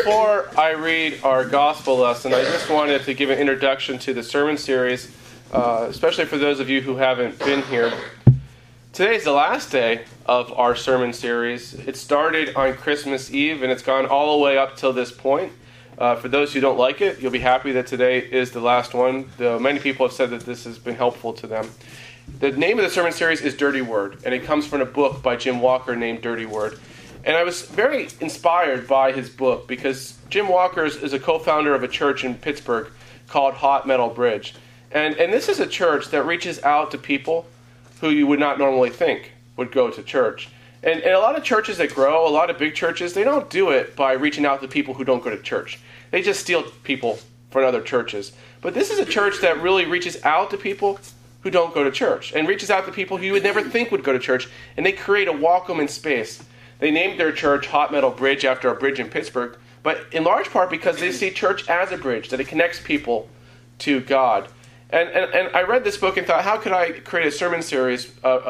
Before I read our gospel lesson, I just wanted to give an introduction to the sermon series, especially for those of you who haven't been here. Today is the last day of our sermon series. It started on Christmas Eve, and it's gone all the way up till this point. For those who don't like it, you'll be happy that today is the last one, though many people have said that this has been helpful to them. The name of the sermon series is Dirty Word, and it comes from a book by Jim Walker named Dirty Word. And I was very inspired by his book because Jim Walker is a co-founder of a church in Pittsburgh called Hot Metal Bridge. And this is a church that reaches out to people who you would not normally think would go to church. And a lot of churches that grow, a lot of big churches, they don't do it by reaching out to people who don't go to church. They just steal people from other churches. But this is a church that really reaches out to people who don't go to church and reaches out to people who you would never think would go to church. And they create a welcoming space. They named their church Hot Metal Bridge after a bridge in Pittsburgh, but in large part because they see church as a bridge, that it connects people to God. And I read this book and thought, how could I create a sermon series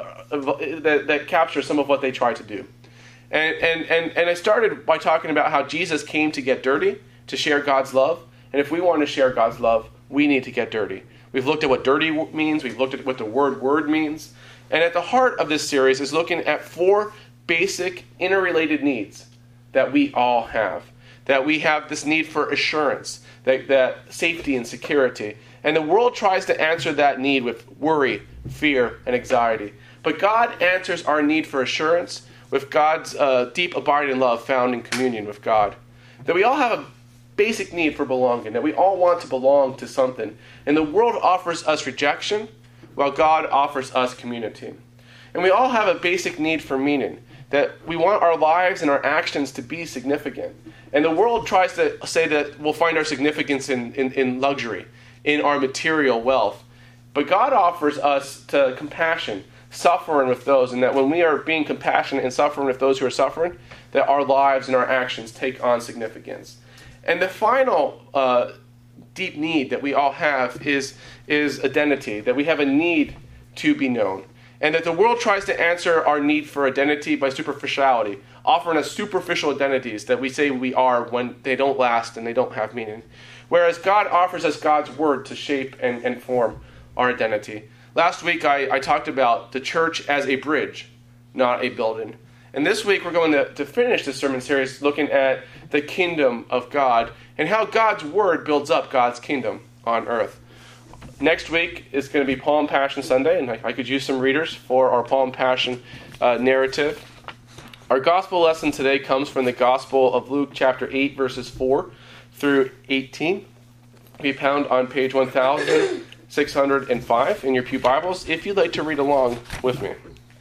that captures some of what they try to do? And I started by talking about how Jesus came to get dirty, to share God's love. And if we want to share God's love, we need to get dirty. We've looked at what dirty means. We've looked at what the word means. And at the heart of this series is looking at four basic interrelated needs that we all have. That we have this need for assurance, that safety and security. And the world tries to answer that need with worry, fear, and anxiety. But God answers our need for assurance with God's deep abiding love found in communion with God. That we all have a basic need for belonging, that we all want to belong to something. And the world offers us rejection, while God offers us community. And we all have a basic need for meaning, that we want our lives and our actions to be significant. And the world tries to say that we'll find our significance in luxury, in our material wealth. But God offers us to compassion, suffering with those, and that when we are being compassionate and suffering with those who are suffering, that our lives and our actions take on significance. And the final deep need that we all have is identity, that we have a need to be known. And that the world tries to answer our need for identity by superficiality, offering us superficial identities that we say we are when they don't last and they don't have meaning. Whereas God offers us God's word to shape and form our identity. Last week I talked about the church as a bridge, not a building. And this week we're going to finish this sermon series looking at the kingdom of God and how God's word builds up God's kingdom on earth. Next week is going to be Palm Passion Sunday, and I could use some readers for our Palm Passion narrative. Our gospel lesson today comes from the Gospel of Luke, chapter 8, verses 4 through 18. It can be found on page 1605 in your pew Bibles, if you'd like to read along with me.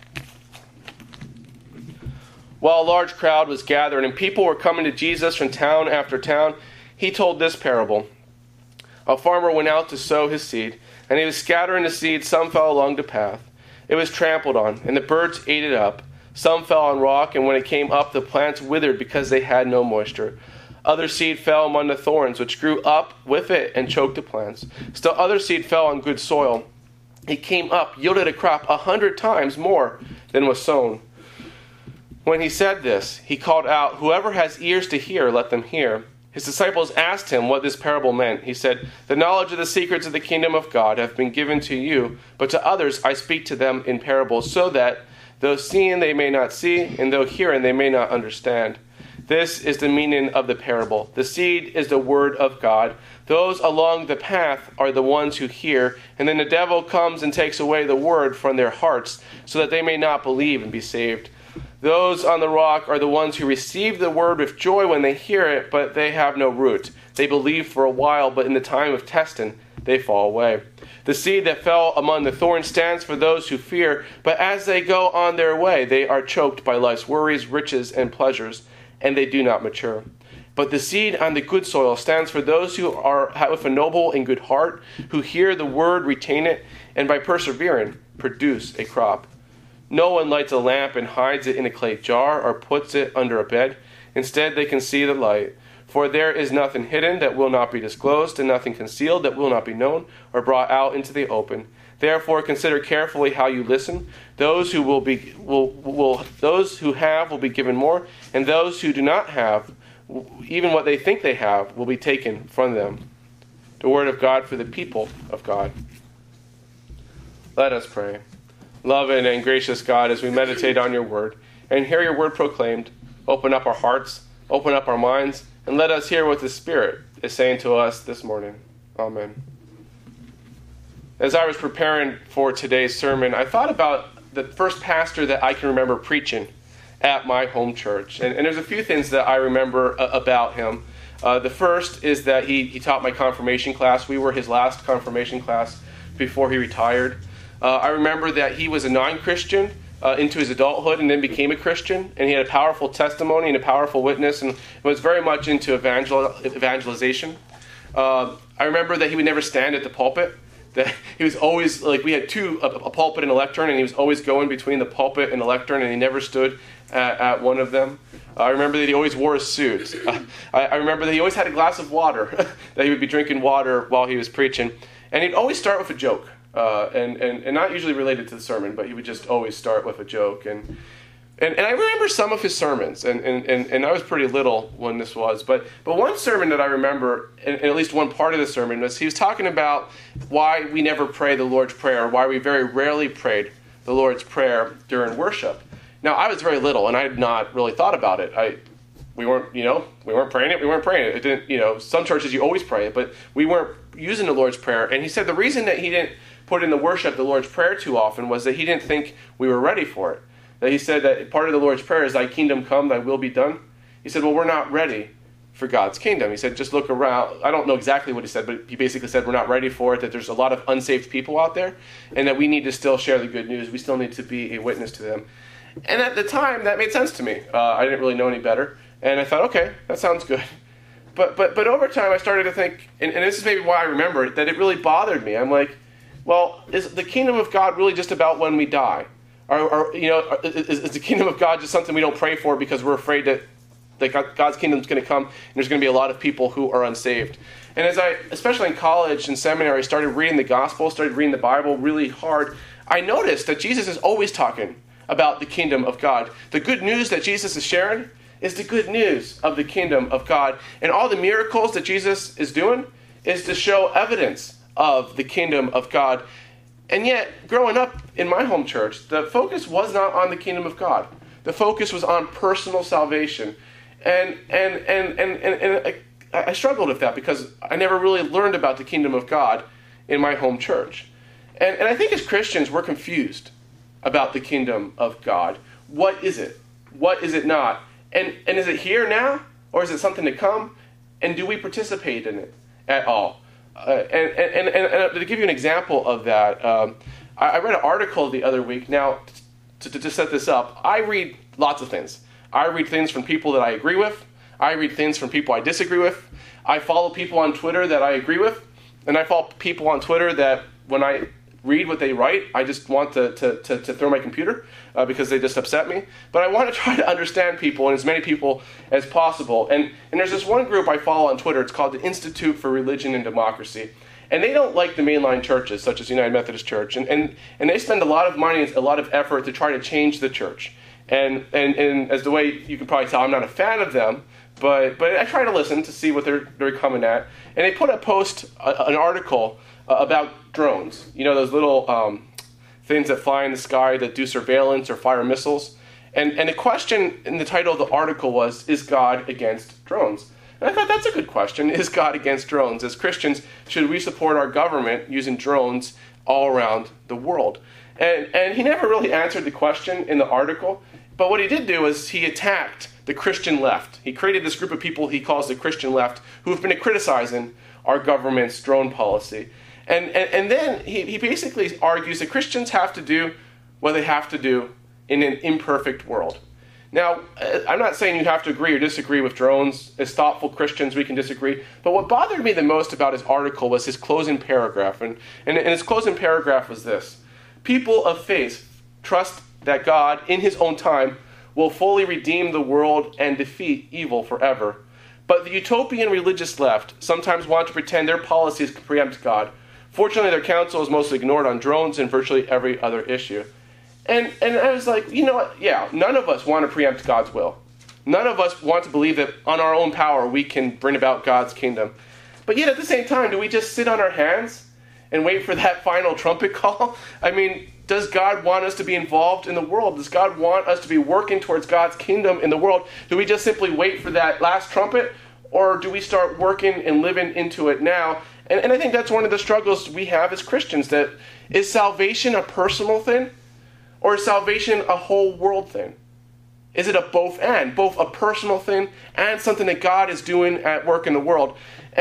While a large crowd was gathered and people were coming to Jesus from town after town, he told this parable. A farmer went out to sow his seed, and he was scattering the seed. Some fell along the path. It was trampled on, and the birds ate it up. Some fell on rock, and when it came up, the plants withered because they had no moisture. Other seed fell among the thorns, which grew up with it and choked the plants. Still other seed fell on good soil. It came up, yielded a crop 100 times more than was sown. When he said this, he called out, "Whoever has ears to hear, let them hear." His disciples asked him what this parable meant. He said, "The knowledge of the secrets of the kingdom of God have been given to you, but to others I speak to them in parables, so that though seeing they may not see, and though hearing they may not understand." This is the meaning of the parable. The seed is the word of God. Those along the path are the ones who hear, and then the devil comes and takes away the word from their hearts, so that they may not believe and be saved. Those on the rock are the ones who receive the word with joy when they hear it, but they have no root. They believe for a while, but in the time of testing, they fall away. The seed that fell among the thorns stands for those who fear, but as they go on their way, they are choked by life's worries, riches, and pleasures, and they do not mature. But the seed on the good soil stands for those who are with a noble and good heart, who hear the word, retain it, and by persevering, produce a crop. No one lights a lamp and hides it in a clay jar or puts it under a bed. Instead, they can see the light. For there is nothing hidden that will not be disclosed, and nothing concealed that will not be known or brought out into the open. Therefore, consider carefully how you listen. Those who have will be given more, and those who do not have even what they think they have will be taken from them. The word of God for the people of God. Let us pray. Loving and gracious God, as we meditate on your word and hear your word proclaimed, open up our hearts, open up our minds, and let us hear what the Spirit is saying to us this morning. Amen. As I was preparing for today's sermon, I thought about the first pastor that I can remember preaching at my home church. And there's a few things that I remember about him. The first is that he taught my confirmation class. We were his last confirmation class before he retired. I remember that he was a non-Christian into his adulthood and then became a Christian. And he had a powerful testimony and a powerful witness and was very much into evangelization. I remember that he would never stand at the pulpit. That he was always, we had a pulpit and a lectern, and he was always going between the pulpit and the lectern, and he never stood at one of them. I remember that he always wore a suit. I remember that he always had a glass of water, that he would be drinking water while he was preaching. And he'd always start with a joke, and not usually related to the sermon, but he would just always start with a joke. And I remember some of his sermons, and I was pretty little when this was, but one sermon that I remember, and at least one part of the sermon, was he was talking about why we never pray the Lord's Prayer, or why we very rarely prayed the Lord's Prayer during worship. Now, I was very little, and I had not really thought about it. We weren't praying it. It didn't, some churches you always pray it, but we weren't using the Lord's Prayer. And he said the reason that he didn't put in the worship the Lord's Prayer too often was that he didn't think we were ready for it. That he said that part of the Lord's Prayer is, thy kingdom come, thy will be done. He said, well, we're not ready for God's kingdom. He said, just look around. I don't know exactly what he said, but he basically said we're not ready for it, that there's a lot of unsaved people out there, and that we need to still share the good news. We still need to be a witness to them. And at the time, that made sense to me. I didn't really know any better. And I thought, okay, that sounds good. But over time, I started to think, and this is maybe why I remember it, that it really bothered me. I'm like, well, is the kingdom of God really just about when we die? Is the kingdom of God just something we don't pray for because we're afraid that God's kingdom is going to come and there's going to be a lot of people who are unsaved? And as I, especially in college and seminary, started reading the gospel, started reading the Bible really hard, I noticed that Jesus is always talking about the kingdom of God. The good news that Jesus is sharing is the good news of the kingdom of God. And all the miracles that Jesus is doing is to show evidence of the kingdom of God. And yet, growing up in my home church, the focus was not on the kingdom of God. The focus was on personal salvation. And I struggled with that because I never really learned about the kingdom of God in my home church. And I think as Christians, we're confused about the kingdom of God. What is it? What is it not? And is it here now? Or is it something to come? And do we participate in it at all? And to give you an example of that, I read an article the other week. Now, to set this up, I read lots of things. I read things from people that I agree with. I read things from people I disagree with. I follow people on Twitter that I agree with. And I follow people on Twitter that when I read what they write, I just want to throw my computer because they just upset me. But I want to try to understand people and as many people as possible. And there's this one group I follow on Twitter. It's called the Institute for Religion and Democracy. And they don't like the mainline churches, such as United Methodist Church. And they spend a lot of money and a lot of effort to try to change the church. And as the way you can probably tell, I'm not a fan of them. But I try to listen to see what they're coming at. And they put a post, an article about drones. You know, those little things that fly in the sky that do surveillance or fire missiles. And the question in the title of the article was, is God against drones? And I thought that's a good question. Is God against drones? As Christians, should we support our government using drones all around the world? And he never really answered the question in the article. But what he did do is he attacked the Christian left. He created this group of people he calls the Christian left who have been criticizing our government's drone policy. And then he basically argues that Christians have to do what they have to do in an imperfect world. Now, I'm not saying you have to agree or disagree with drones. As thoughtful Christians, we can disagree. But what bothered me the most about his article was his closing paragraph. And his closing paragraph was this: people of faith trust that God, in his own time, will fully redeem the world and defeat evil forever. But the utopian religious left sometimes want to pretend their policies can preempt God. Fortunately, their counsel is mostly ignored on drones and virtually every other issue. And I was like, you know what? Yeah, none of us want to preempt God's will. None of us want to believe that on our own power we can bring about God's kingdom. But yet at the same time, do we just sit on our hands and wait for that final trumpet call? I mean, does God want us to be involved in the world? Does God want us to be working towards God's kingdom in the world? Do we just simply wait for that last trumpet? Or do we start working and living into it now? And I think that's one of the struggles we have as Christians. That is salvation a personal thing? Or is salvation a whole world thing? Is it a both and? Both a personal thing and something that God is doing at work in the world?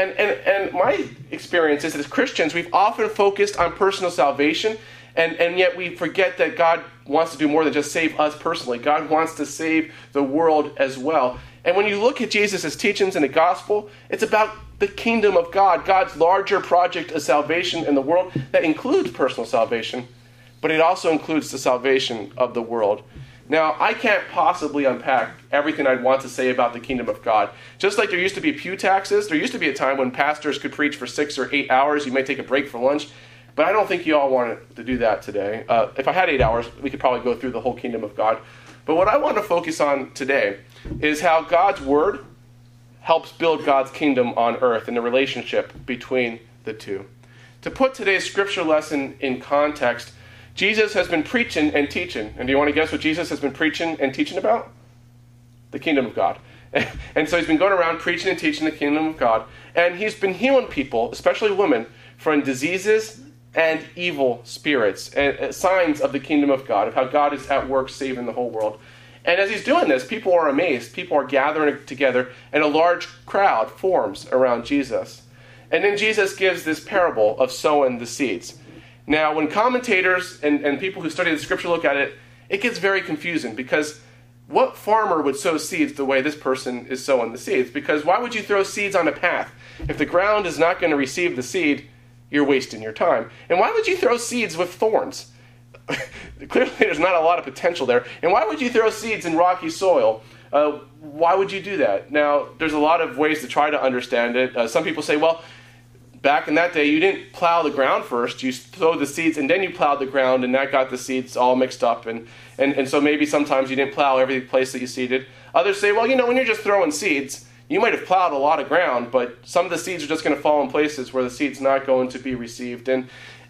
And my experience is that as Christians, we've often focused on personal salvation, and yet we forget that God wants to do more than just save us personally. God wants to save the world as well. And when you look at Jesus' teachings in the gospel, it's about the kingdom of God, God's larger project of salvation in the world that includes personal salvation, but it also includes the salvation of the world. Now, I can't possibly unpack everything I'd want to say about the kingdom of God. Just like there used to be pew taxes, there used to be a time when pastors could preach for 6 or 8 hours. You may take a break for lunch, but I don't think you all want to do that today. If I had 8 hours, we could probably go through the whole kingdom of God. But what I want to focus on today is how God's word helps build God's kingdom on earth and the relationship between the two. To put today's scripture lesson in context, Jesus has been preaching and teaching. And do you want to guess what Jesus has been preaching and teaching about? The kingdom of God. And so he's been going around preaching and teaching the kingdom of God. And he's been healing people, especially women, from diseases and evil spirits, and signs of the kingdom of God, of how God is at work saving the whole world. And as he's doing this, people are amazed. People are gathering together, and a large crowd forms around Jesus. And then Jesus gives this parable of sowing the seeds. Now, when commentators and people who study the scripture look at it, it gets very confusing, because what farmer would sow seeds the way this person is sowing the seeds? Because why would you throw seeds on a path? If the ground is not going to receive the seed, you're wasting your time. And why would you throw seeds with thorns? Clearly, there's not a lot of potential there. And why would you throw seeds in rocky soil? Why would you do that? Now, there's a lot of ways to try to understand it. Some people say, well, back in that day, you didn't plow the ground first. You sowed the seeds, and then you plowed the ground, and that got the seeds all mixed up. And so maybe sometimes you didn't plow every place that you seeded. Others say, well, when you're just throwing seeds, you might have plowed a lot of ground, but some of the seeds are just going to fall in places where the seed's not going to be received. And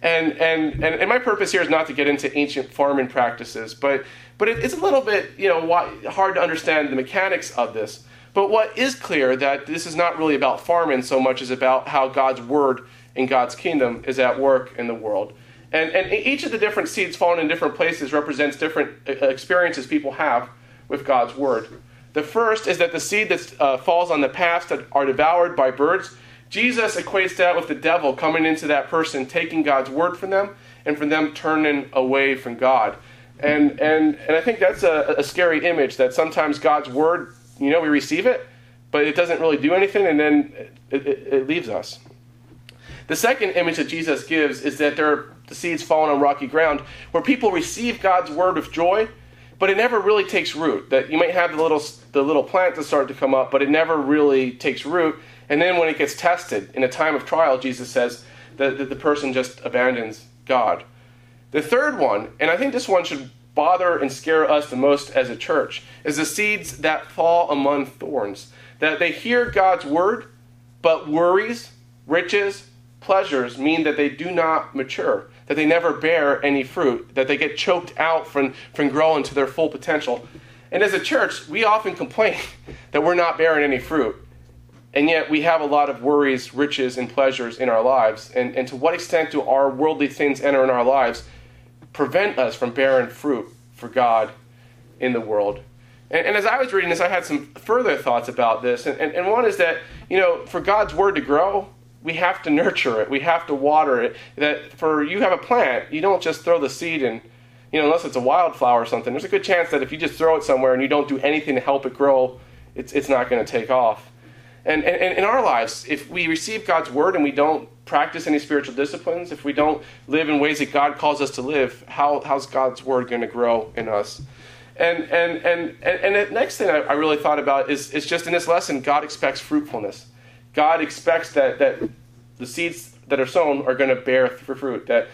my purpose here is not to get into ancient farming practices, but it's a little bit hard to understand the mechanics of this. But what is clear, that this is not really about farming so much as about how God's word and God's kingdom is at work in the world. And each of the different seeds falling in different places represents different experiences people have with God's word. The first is that the seed that falls on the paths that are devoured by birds, Jesus equates that with the devil coming into that person, taking God's word from them, and from them turning away from God. And I think that's a scary image, that sometimes God's word, we receive it, but it doesn't really do anything, and then it leaves us. The second image that Jesus gives is that there are the seeds falling on rocky ground, where people receive God's word with joy, but it never really takes root. That you might have the little plant that start to come up, but it never really takes root. And then when it gets tested, in a time of trial, Jesus says that the person just abandons God. The third one, and I think this one should bother and scare us the most as a church, is the seeds that fall among thorns. That they hear God's word, but worries, riches, pleasures mean that they do not mature, that they never bear any fruit, that they get choked out from growing to their full potential. And as a church, we often complain that we're not bearing any fruit. And yet we have a lot of worries, riches, and pleasures in our lives. And to what extent do our worldly things enter in our lives prevent us from bearing fruit for God in the world? And as I was reading this, I had some further thoughts about this. And one is that, for God's word to grow, we have to nurture it. We have to water it. That for you have a plant, you don't just throw the seed in, unless it's a wildflower or something. There's a good chance that if you just throw it somewhere and you don't do anything to help it grow, it's not going to take off. And in our lives, if we receive God's word and we don't practice any spiritual disciplines, if we don't live in ways that God calls us to live, how's God's word going to grow in us? And the next thing I really thought about is just in this lesson, God expects fruitfulness. God expects that the seeds that are sown are going to bear fruit. That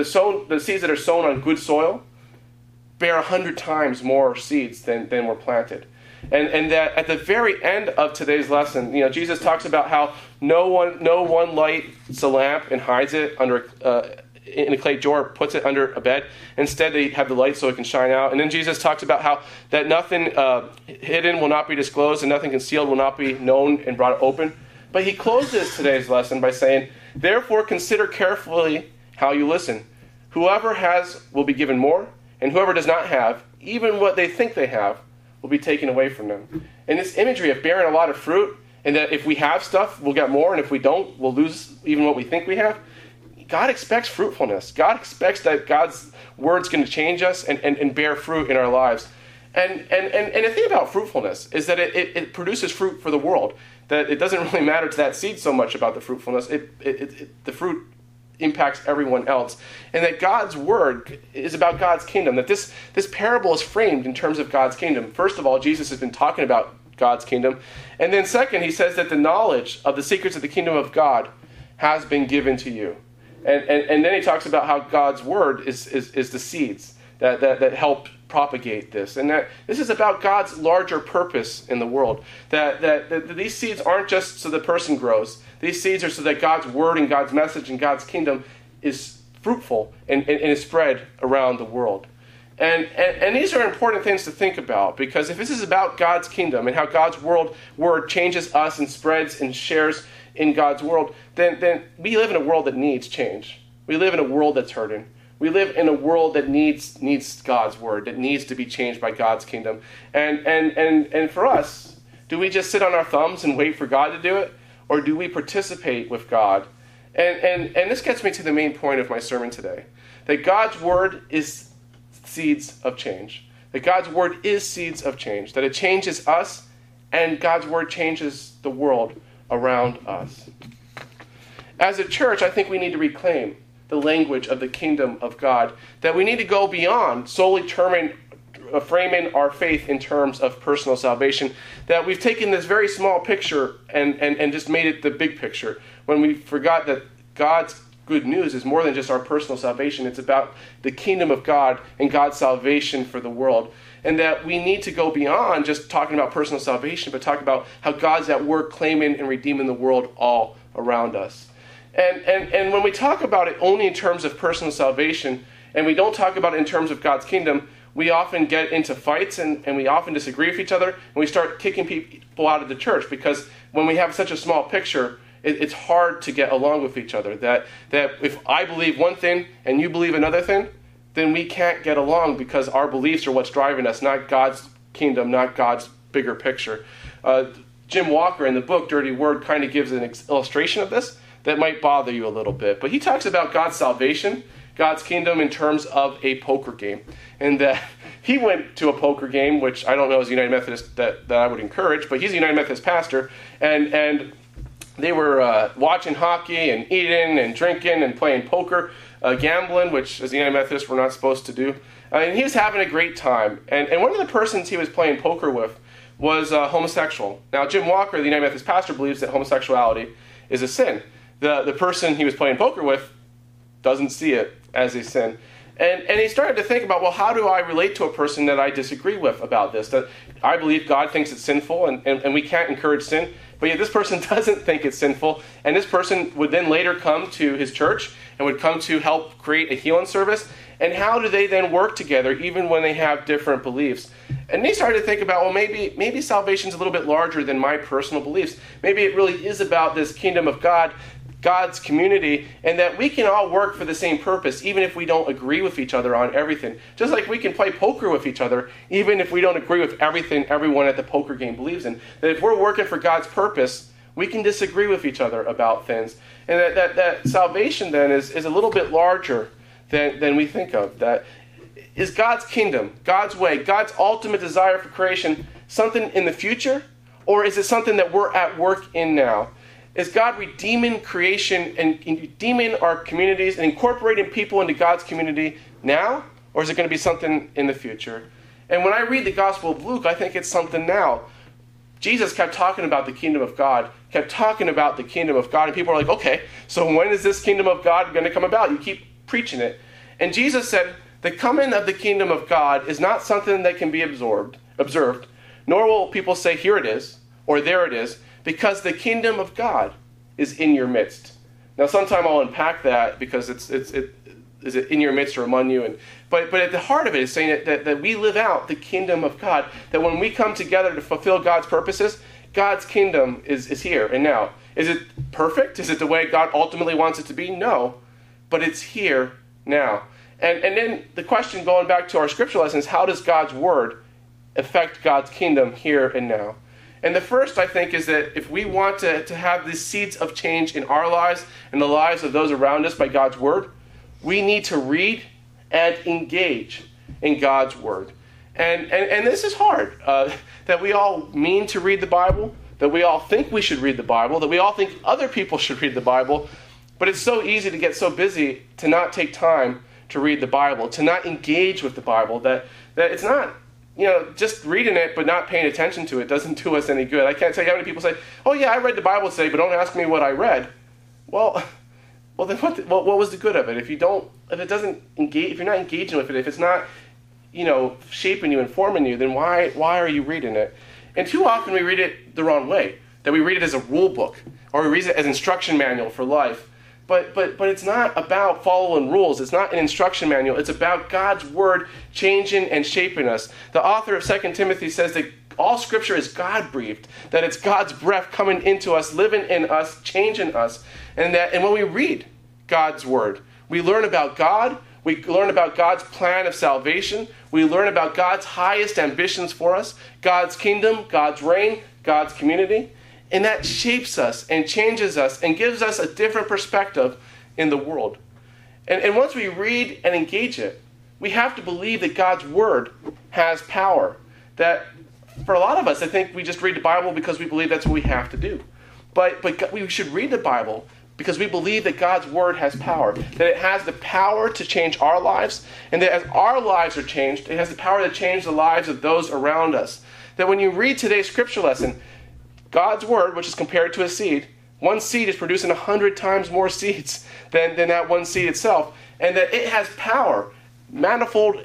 the seeds that are sown on good soil bear 100 times more seeds than were planted. And that at the very end of today's lesson, Jesus talks about how no one lights a lamp and hides it under in a clay jar, puts it under a bed. Instead, they have the light so it can shine out. And then Jesus talks about how that nothing hidden will not be disclosed and nothing concealed will not be known and brought open. But he closes today's lesson by saying, therefore consider carefully how you listen. Whoever has will be given more, and whoever does not have, even what they think they have, will be taken away from them. And this imagery of bearing a lot of fruit, and that if we have stuff, we'll get more, and if we don't, we'll lose even what we think we have. God expects fruitfulness. God expects that God's word's going to change us and bear fruit in our lives. And the thing about fruitfulness is that it produces fruit for the world. That it doesn't really matter to that seed so much about the fruitfulness. The fruit impacts everyone else. And that God's word is about God's kingdom. That this parable is framed in terms of God's kingdom. First of all, Jesus has been talking about God's kingdom. And then second, he says that the knowledge of the secrets of the kingdom of God has been given to you. And then he talks about how God's word is the seeds that help propagate this. And that this is about God's larger purpose in the world. That these seeds aren't just so the person grows. These seeds are so that God's word and God's message and God's kingdom is fruitful and is spread around the world. And these are important things to think about, because if this is about God's kingdom and how God's word changes us and spreads and shares in God's world, then we live in a world that needs change. We live in a world that's hurting. We live in a world that needs God's word, that needs to be changed by God's kingdom. And for us, do we just sit on our thumbs and wait for God to do it? Or do we participate with God? And this gets me to the main point of my sermon today. That God's word is seeds of change. That God's word is seeds of change. That it changes us, and God's word changes the world around us. As a church, I think we need to reclaim the language of the kingdom of God. That we need to go beyond solely framing our faith in terms of personal salvation. That we've taken this very small picture and just made it the big picture, when we forgot that God's good news is more than just our personal salvation. It's about the kingdom of God and God's salvation for the world. And that we need to go beyond just talking about personal salvation, but talk about how God's at work claiming and redeeming the world all around us. And when we talk about it only in terms of personal salvation, and we don't talk about it in terms of God's kingdom, we often get into fights and we often disagree with each other, and we start kicking people out of the church, because when we have such a small picture, it's hard to get along with each other. That if I believe one thing and you believe another thing, then we can't get along, because our beliefs are what's driving us, not God's kingdom, not God's bigger picture. Jim Walker in the book Dirty Word kind of gives an illustration of this that might bother you a little bit. But he talks about God's salvation, God's kingdom, in terms of a poker game. And he went to a poker game, which I don't know as a United Methodist that I would encourage, but he's a United Methodist pastor, and they were watching hockey and eating and drinking and playing poker, gambling, which as a United Methodist we're not supposed to do. And he was having a great time. And one of the persons he was playing poker with was homosexual. Now, Jim Walker, the United Methodist pastor, believes that homosexuality is a sin. The person he was playing poker with doesn't see it as a sin. And he started to think about, well, how do I relate to a person that I disagree with about this? That I believe God thinks it's sinful, and we can't encourage sin, but yet this person doesn't think it's sinful. And this person would then later come to his church and would come to help create a healing service. And how do they then work together, even when they have different beliefs? And they started to think about, well, maybe salvation's a little bit larger than my personal beliefs. Maybe it really is about this kingdom of God, God's community, and that we can all work for the same purpose, even if we don't agree with each other on everything. Just like we can play poker with each other, even if we don't agree with everything everyone at the poker game believes in. That if we're working for God's purpose, we can disagree with each other about things. And that salvation then is a little bit larger than we think of. That is God's kingdom, God's way, God's ultimate desire for creation, something in the future? Or is it something that we're at work in now? Is God redeeming creation and redeeming our communities and incorporating people into God's community now? Or is it going to be something in the future? And when I read the Gospel of Luke, I think it's something now. Jesus kept talking about the kingdom of God, kept talking about the kingdom of God, and people are like, okay, so when is this kingdom of God going to come about? You keep preaching it. And Jesus said, the coming of the kingdom of God is not something that can be observed, nor will people say, here it is, or there it is, because the kingdom of God is in your midst. Now, sometime I'll unpack that, because is it in your midst or among you? But at the heart of it is saying that we live out the kingdom of God, that when we come together to fulfill God's purposes, God's kingdom is here and now. Is it perfect? Is it the way God ultimately wants it to be? No, but it's here now. And then the question, going back to our scripture lesson, is how does God's word affect God's kingdom here and now? And the first, I think, is that if we want to have these seeds of change in our lives and the lives of those around us by God's word, we need to read and engage in God's word. And this is hard, that we all mean to read the Bible, that we all think we should read the Bible, that we all think other people should read the Bible, but it's so easy to get so busy to not take time to read the Bible, to not engage with the Bible, that it's not, just reading it but not paying attention to it doesn't do us any good. I can't tell you how many people say, oh yeah, I read the Bible today, but don't ask me what I read. Well then what was the good of it? If you're not engaging with it, if it's not, shaping you, informing you, then why are you reading it? And too often we read it the wrong way, that we read it as a rule book, or we read it as an instruction manual for life. But it's not about following rules. It's not an instruction manual. It's about God's word changing and shaping us. The author of 2 Timothy says that all scripture is God-breathed, that it's God's breath coming into us, living in us, changing us. And when we read God's word, we learn about God, we learn about God's plan of salvation, we learn about God's highest ambitions for us, God's kingdom, God's reign, God's community. And that shapes us and changes us and gives us a different perspective in the world. And once we read and engage it, we have to believe that God's word has power. That for a lot of us, I think we just read the Bible because we believe that's what we have to do. But we should read the Bible because we believe that God's word has power, that it has the power to change our lives, and that as our lives are changed, it has the power to change the lives of those around us. That when you read today's scripture lesson, God's word, which is compared to a seed, one seed is producing 100 times more seeds than that one seed itself, and that it has power, manifold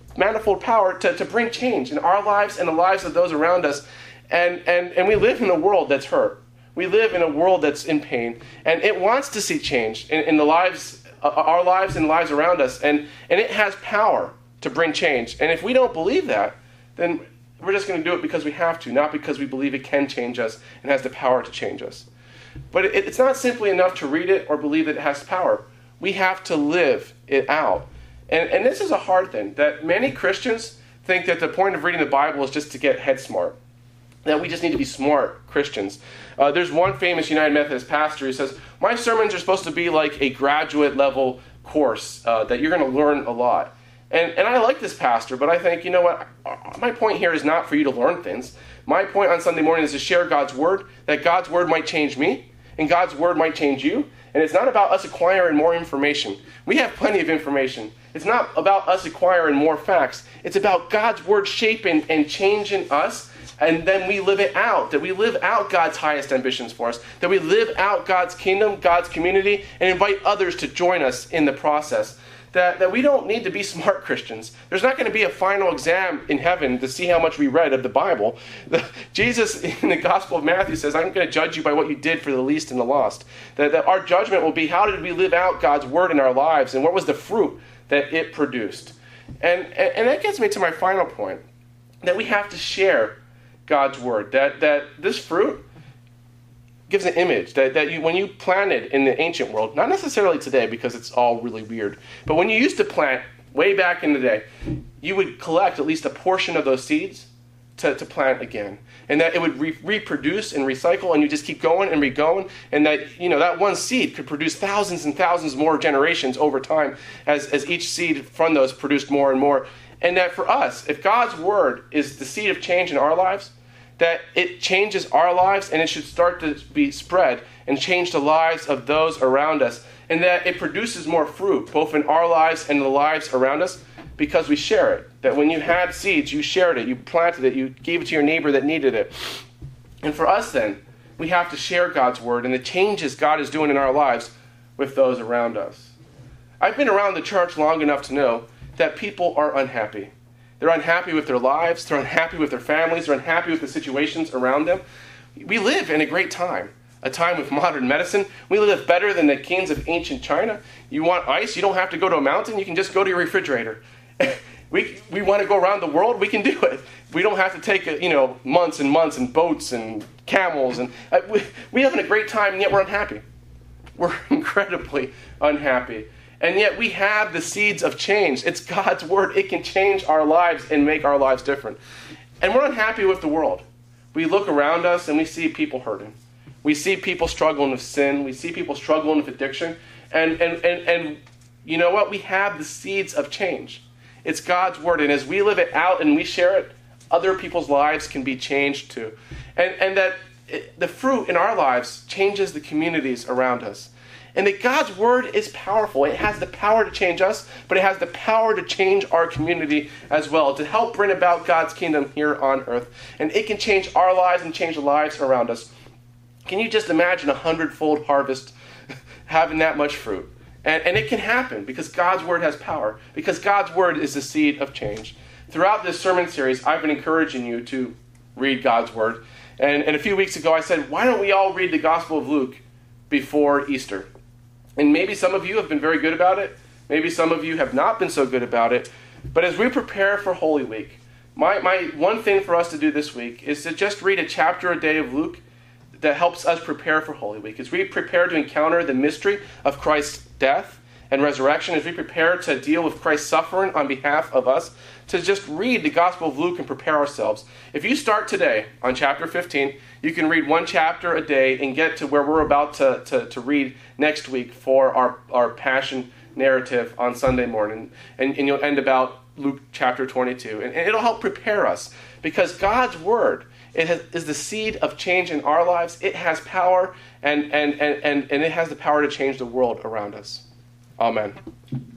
power to bring change in our lives and the lives of those around us. And we live in a world that's hurt. We live in a world that's in pain, and it wants to see change in the lives, our lives and lives around us, and it has power to bring change. And if we don't believe that, then we're just going to do it because we have to, not because we believe it can change us and has the power to change us. But it's not simply enough to read it or believe that it has power. We have to live it out. And this is a hard thing, that many Christians think that the point of reading the Bible is just to get head smart, that we just need to be smart Christians. There's one famous United Methodist pastor who says, my sermons are supposed to be like a graduate level course, that you're going to learn a lot. And I like this pastor, but I think, my point here is not for you to learn things. My point on Sunday morning is to share God's word, that God's word might change me, and God's word might change you. And it's not about us acquiring more information. We have plenty of information. It's not about us acquiring more facts. It's about God's word shaping and changing us, and then we live it out, that we live out God's highest ambitions for us, that we live out God's kingdom, God's community, and invite others to join us in the process. That we don't need to be smart Christians. There's not going to be a final exam in heaven to see how much we read of the Bible. Jesus in the Gospel of Matthew says, I'm going to judge you by what you did for the least and the lost. That our judgment will be, how did we live out God's word in our lives, and what was the fruit that it produced? And that gets me to my final point, that we have to share God's word. That this fruit gives an image that you, when you planted in the ancient world, not necessarily today because it's all really weird, but when you used to plant way back in the day, you would collect at least a portion of those seeds to plant again. And that it would reproduce and recycle, and you just keep going and re-going, and that that one seed could produce thousands and thousands more generations over time as each seed from those produced more and more. And that for us, if God's word is the seed of change in our lives, that it changes our lives, and it should start to be spread and change the lives of those around us, and that it produces more fruit, both in our lives and the lives around us, because we share it. That when you had seeds, you shared it, you planted it, you gave it to your neighbor that needed it. And for us then, we have to share God's word and the changes God is doing in our lives with those around us. I've been around the church long enough to know that people are unhappy. They're unhappy with their lives. They're unhappy with their families. They're unhappy with the situations around them. We live in a great time, a time with modern medicine. We live better than the kings of ancient China. You want ice? You don't have to go to a mountain. You can just go to your refrigerator. We want to go around the world. We can do it. We don't have to take months and months and boats and camels. And we having a great time, and yet we're unhappy. We're incredibly unhappy. And yet we have the seeds of change. It's God's word. It can change our lives and make our lives different. And we're unhappy with the world. We look around us and we see people hurting. We see people struggling with sin. We see people struggling with addiction. And you know what? We have the seeds of change. It's God's word. And as we live it out and we share it, other people's lives can be changed too. And that the fruit in our lives changes the communities around us. And that God's word is powerful. It has the power to change us, but it has the power to change our community as well, to help bring about God's kingdom here on earth. And it can change our lives and change the lives around us. Can you just imagine 100-fold harvest having that much fruit? And it can happen because God's word has power, because God's word is the seed of change. Throughout this sermon series, I've been encouraging you to read God's word. And a few weeks ago, I said, why don't we all read the Gospel of Luke before Easter? And maybe some of you have been very good about it. Maybe some of you have not been so good about it. But as we prepare for Holy Week, my one thing for us to do this week is to just read a chapter a day of Luke that helps us prepare for Holy Week. As we prepare to encounter the mystery of Christ's death and resurrection, as we prepare to deal with Christ's suffering on behalf of us, to just read the Gospel of Luke and prepare ourselves. If you start today on chapter 15, you can read one chapter a day and get to where we're about to read next week for our Passion narrative on Sunday morning. And you'll end about Luke chapter 22. And it'll help prepare us because God's word is the seed of change in our lives. It has power and it has the power to change the world around us. Amen.